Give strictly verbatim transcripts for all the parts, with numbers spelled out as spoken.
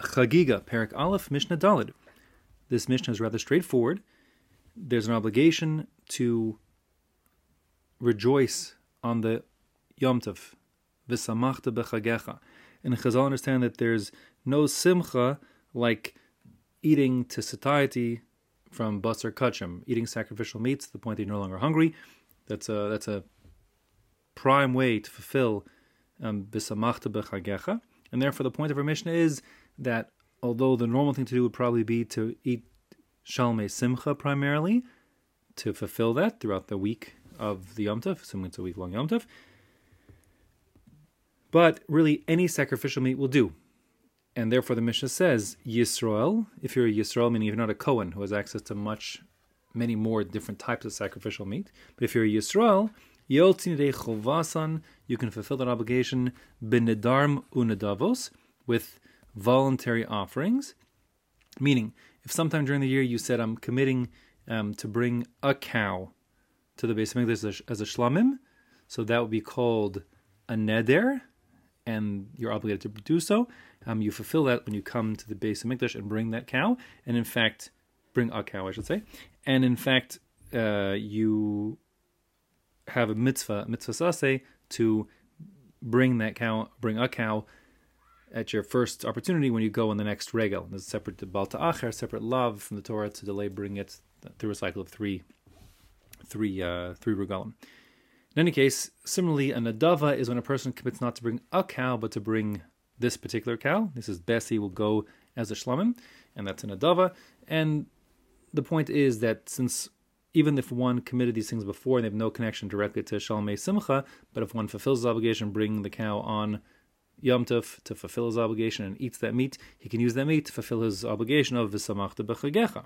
Chagiga, Perak Aleph, Mishnah Daled. This Mishnah is rather straightforward. There's an obligation to rejoice on the Yom Tov, V'samachta b'chagecha. And Chazal understand that there's no simcha like eating to satiety from basar kachim, eating sacrificial meats to the point that you're no longer hungry. That's a that's a prime way to fulfill V'samachta um, b'chagecha. And therefore the point of our Mishnah is that although the normal thing to do would probably be to eat Shalmei Simcha primarily, to fulfill that throughout the week of the Yom Tov, assuming it's a week-long Yom Tov. But really, any sacrificial meat will do. And therefore the Mishnah says, Yisrael, if you're a Yisrael, meaning you're not a Kohen who has access to much, many more different types of sacrificial meat, but if you're a Yisrael, Yotzin Dei Chovasan, you can fulfill that obligation b'nedarm unedavos, with voluntary offerings. Meaning, if sometime during the year you said, I'm committing um, to bring a cow to the Beis Hamikdash as, as a shlamim, so that would be called a neder, and you're obligated to do so. Um, you fulfill that when you come to the Beis Hamikdash and bring that cow, and in fact, bring a cow, I should say, and in fact, uh, you have a mitzvah, mitzvah saseh, to bring that cow, bring a cow at your first opportunity when you go on the next regel. There's a separate Baal Ta'acher, separate lav from the Torah to delay bring it through a cycle of three, three, uh, three regalim. In any case, similarly, a nadava is when a person commits not to bring a cow, but to bring this particular cow. This is Bessie will go as a shlamim, and that's a nadava. And the point is that since even if one committed these things before and they have no connection directly to Shalmei Simcha, but if one fulfills his obligation, bringing the cow on Yom Tov to fulfill his obligation and eats that meat, he can use that meat to fulfill his obligation of V'samachta b'chagecha.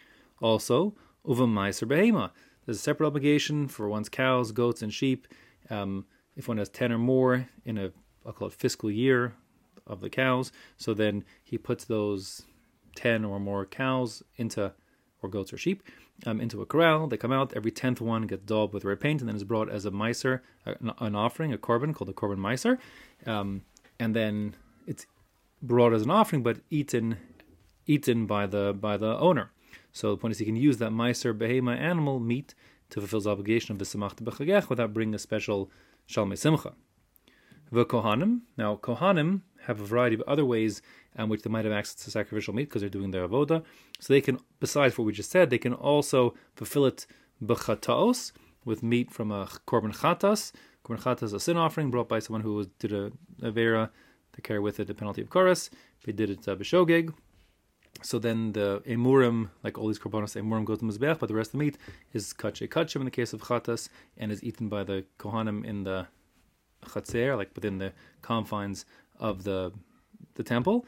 Also, uva meiser behema. There's a separate obligation for one's cows, goats, and sheep. Um, if one has ten or more in a, I'll call it fiscal year of the cows, so then he puts those ten or more cows into, or goats or sheep, um, into a corral. They come out. Every tenth one gets daubed with red paint and then is brought as a meiser, an, an offering, a korban called a korban meiser. Um, and then it's brought as an offering, but eaten, eaten by the by the owner. So the point is, he can use that meiser behema animal meat to fulfill his obligation of v'samachta b'chagech without bringing a special shalmei simcha. V'kohanim. Now, kohanim have a variety of other ways in which they might have access to sacrificial meat because they're doing their avoda. So they can, besides what we just said, they can also fulfill it b'chataos, with meat from a korban chatas. Korban chatas is a sin offering brought by someone who was, did a avera to carry with it the penalty of koras. They did it uh, b'shogeg. So then the emurim, like all these korbanos, emurim go to mizbeach, but the rest of the meat is kache kachim in the case of chatas, and is eaten by the kohanim in the chatzer, like within the confines of the the temple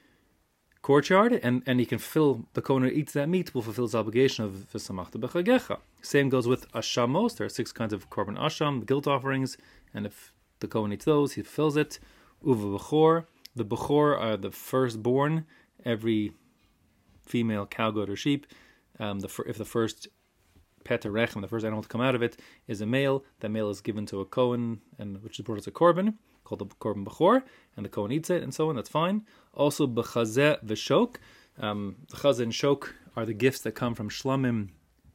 courtyard, and, and he can fulfill, the kohen who eats that meat will fulfill his obligation of v'samachta b'chagecha. Same goes with ashamos. There are six kinds of korban asham, the guilt offerings, and if the kohen eats those, he fulfills it. Uva b'chor. The b'chor are the firstborn. Every female cow, goat, or sheep, um, the if the first pet or rechem, the first animal to come out of it, is a male, that male is given to a kohen, and which is brought as a korban, called the korban b'chor, and the kohen eats it, and so on. That's fine. Also, b'chazeh v'shok. Um, the chazeh and shok are the gifts that come from shlamim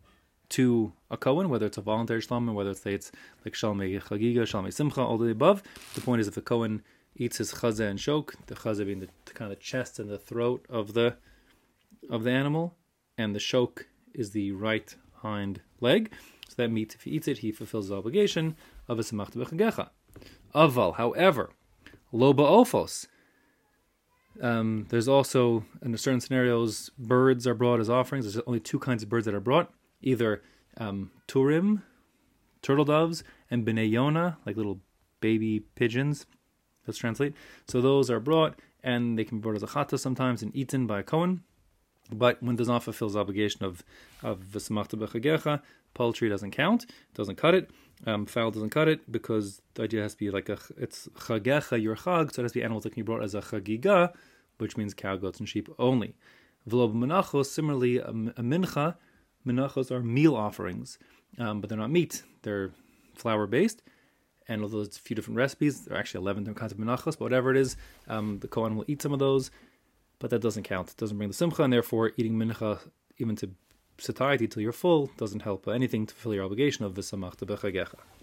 to a kohen, whether it's a voluntary shlamim, whether it's, it's like shalmei chagiga, shalmei simcha, all the above. The point is, if the kohen eats his chazeh and shok, the chazeh being the, the kind of the chest and the throat of the of the animal, and the shok is the right hind leg. So that meat, if he eats it, he fulfills his obligation of a samachta b'chagecha. Aval, however, lo ba'ofos. Um, there's also, in certain scenarios, birds are brought as offerings. There's only two kinds of birds that are brought, either um, turim, turtle doves, and b'nei yona, like little baby pigeons. Let's translate. So those are brought, and they can be brought as a chata sometimes and eaten by a kohen. But when does not fulfill his obligation of of v'samachta b'chagecha, poultry doesn't count, doesn't cut it. Um, fowl doesn't cut it because the idea has to be like a it's chagecha your chag, so it has to be animals that can be brought as a chagiga, which means cow, goats, and sheep only. V'lo b'menachos, similarly, a, a mincha, menachos are meal offerings, um, but they're not meat; they're flour based. And although it's a few different recipes, there are actually eleven different kinds of menachos, but whatever it is, um, the kohen will eat some of those. but that doesn't count. It doesn't bring the simcha, and therefore eating mincha even to satiety till you're full doesn't help anything to fulfill your obligation of v'samachta b'chagecha.